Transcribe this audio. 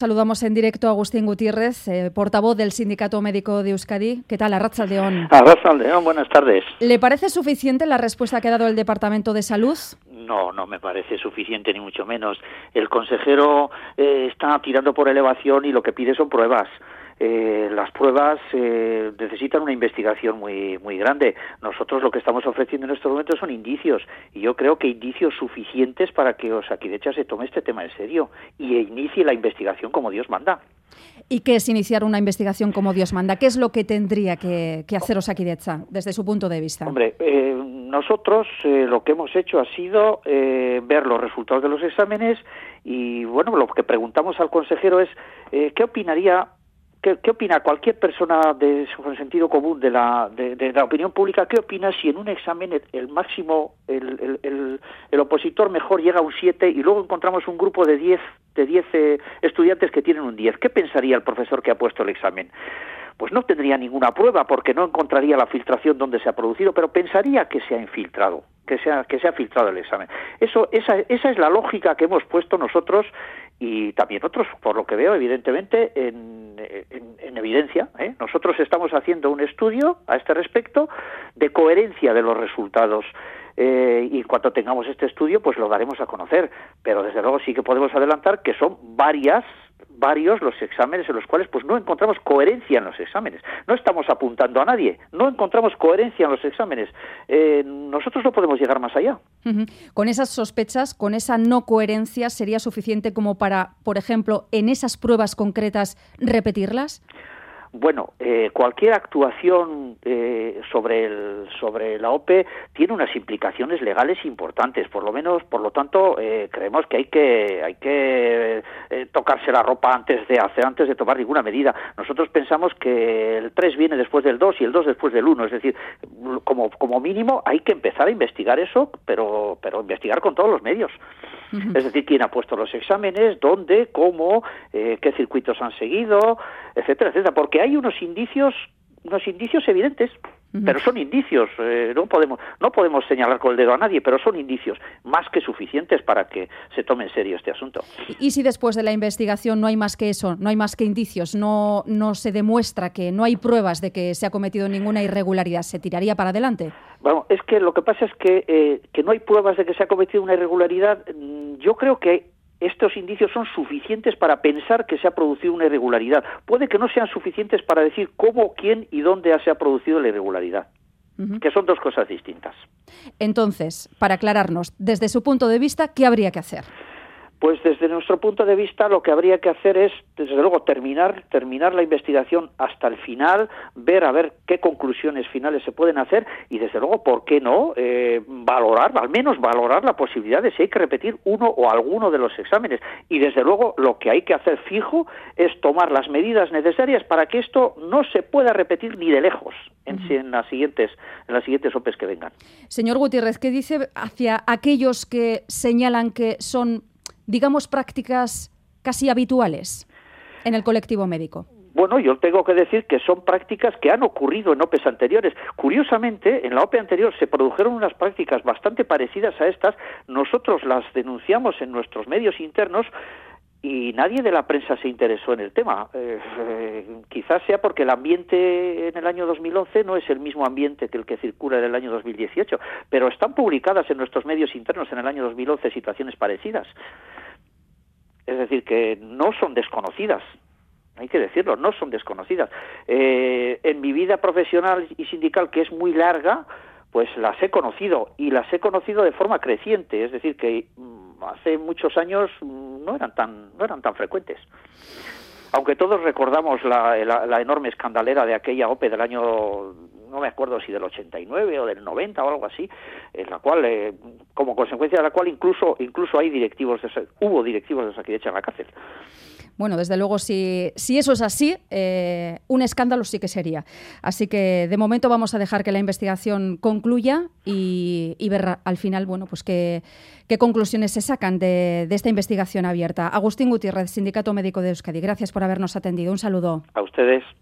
Saludamos en directo a Agustín Gutiérrez, portavoz del Sindicato Médico de Euskadi. ¿Qué tal? Arratsaldeon. Arratsaldeon, buenas tardes. ¿Le parece suficiente la respuesta que ha dado el Departamento de Salud? No me parece suficiente, ni mucho menos. El consejero está tirando por elevación y lo que pide son pruebas. Las pruebas necesitan una investigación muy grande. Nosotros lo que estamos ofreciendo en estos momentos son indicios, y yo creo que indicios suficientes para que Osakidetza se tome este tema en serio y inicie la investigación como Dios manda. ¿Y qué es iniciar una investigación como Dios manda? ¿Qué es lo que tendría que hacer Osakidetza desde su punto de vista? Hombre, nosotros lo que hemos hecho ha sido ver los resultados de los exámenes y, bueno, lo que preguntamos al consejero es ¿qué opinaría? ¿Qué opina cualquier persona con sentido común de la opinión pública? ¿Qué opina si en un examen el máximo, el opositor mejor llega a un 7 y luego encontramos un grupo de 10 estudiantes que tienen un 10? ¿Qué pensaría el profesor que ha puesto el examen? Pues no tendría ninguna prueba porque no encontraría la filtración donde se ha producido, pero pensaría que se ha infiltrado, que se ha filtrado el examen. Esa es la lógica que hemos puesto nosotros y también otros, por lo que veo, evidentemente, en evidencia. Nosotros estamos haciendo un estudio a este respecto de coherencia de los resultados. Y en cuanto tengamos este estudio, pues lo daremos a conocer. Pero desde luego sí que podemos adelantar que son varios los exámenes en los cuales pues no encontramos coherencia en los exámenes. No estamos apuntando a nadie, no encontramos coherencia en los exámenes. Nosotros no podemos llegar más allá. Uh-huh. Con esas sospechas, con esa no coherencia, ¿sería suficiente como para, por ejemplo, en esas pruebas concretas, repetirlas? Bueno, cualquier actuación sobre la OPE tiene unas implicaciones legales importantes. Por lo tanto, creemos que hay que tocarse la ropa antes de tomar ninguna medida. Nosotros pensamos que el 3 viene después del 2 y el 2 después del 1. Es decir, como mínimo hay que empezar a investigar eso, pero investigar con todos los medios. Uh-huh. Es decir, quién ha puesto los exámenes, dónde, cómo, qué circuitos han seguido, etcétera, etcétera, porque hay unos indicios evidentes, uh-huh. Pero son indicios, no podemos señalar con el dedo a nadie, pero son indicios más que suficientes para que se tome en serio este asunto. ¿Y si después de la investigación no hay más que eso, no hay más que indicios, no se demuestra que no hay pruebas de que se ha cometido ninguna irregularidad, se tiraría para adelante? Bueno, es que lo que pasa es que no hay pruebas de que se ha cometido una irregularidad. Yo creo que estos indicios son suficientes para pensar que se ha producido una irregularidad. Puede que no sean suficientes para decir cómo, quién y dónde se ha producido la irregularidad, uh-huh. Que son dos cosas distintas. Entonces, para aclararnos, desde su punto de vista, ¿qué habría que hacer? Pues desde nuestro punto de vista lo que habría que hacer es, desde luego, terminar la investigación hasta el final, ver qué conclusiones finales se pueden hacer y, desde luego, ¿por qué no? Al menos valorar la posibilidad de si hay que repetir uno o alguno de los exámenes. Y, desde luego, lo que hay que hacer fijo es tomar las medidas necesarias para que esto no se pueda repetir ni de lejos en las siguientes OPEs que vengan. Señor Gutiérrez, ¿qué dice hacia aquellos que señalan que son, digamos, prácticas casi habituales en el colectivo médico? Bueno, yo tengo que decir que son prácticas que han ocurrido en OPEs anteriores. Curiosamente, en la OPE anterior se produjeron unas prácticas bastante parecidas a estas. Nosotros las denunciamos en nuestros medios internos y nadie de la prensa se interesó en el tema. Quizás sea porque el ambiente en el año 2011 no es el mismo ambiente que el que circula en el año 2018, pero están publicadas en nuestros medios internos en el año 2011 situaciones parecidas. Es decir, que no son desconocidas. Hay que decirlo, no son desconocidas. En mi vida profesional y sindical, que es muy larga, pues las he conocido, y las he conocido de forma creciente. Es decir, que hace muchos años no eran tan frecuentes. Aunque todos recordamos la enorme escandalera de aquella OPE del año, no me acuerdo si del 89 o del 90 o algo así, en la cual, como consecuencia de la cual incluso hubo directivos de Osakidetza en la cárcel. Bueno, desde luego, si eso es así, un escándalo sí que sería. Así que, de momento, vamos a dejar que la investigación concluya y ver al final, bueno, pues qué conclusiones se sacan de esta investigación abierta. Agustín Gutiérrez, Sindicato Médico de Euskadi, gracias por habernos atendido. Un saludo. A ustedes.